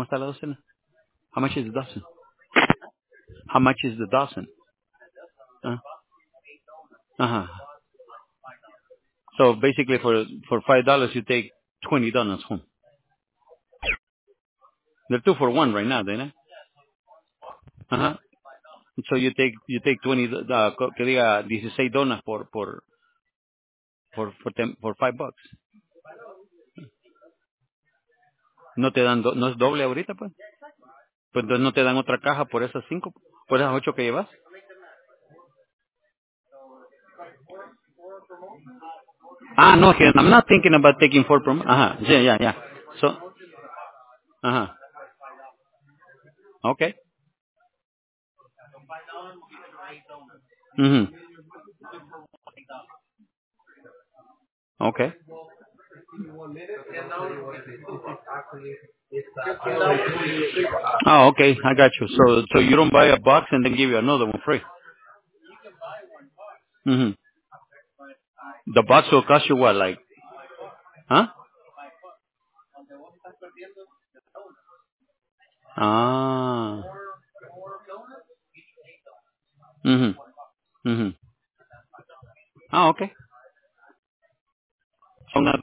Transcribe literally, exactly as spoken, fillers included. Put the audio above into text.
¿Cómo está la docena? How much is the dozen? How much is the dozen? Uh, uh-huh. So basically for for five dollars you take twenty donuts home. They're two for one right now, ¿no? Uh-huh. So you take you take twenty uh, co- que diga dieciséis donas por por por por, ten, por five bucks. No te dan do, no es doble ahorita pues. Pues entonces no te dan otra caja por esas cinco, por esas ocho que llevas. Ah, no, que I'm not thinking about taking four from. Ajá, yeah, yeah, yeah. So, ajá, okay. Mhm. Okay. Oh, okay, I got you. So, so you don't buy a box and then give you another one free. Mhm. The box will cost you what, like, huh? Ah. Mhm. Mhm. Ah, okay. Son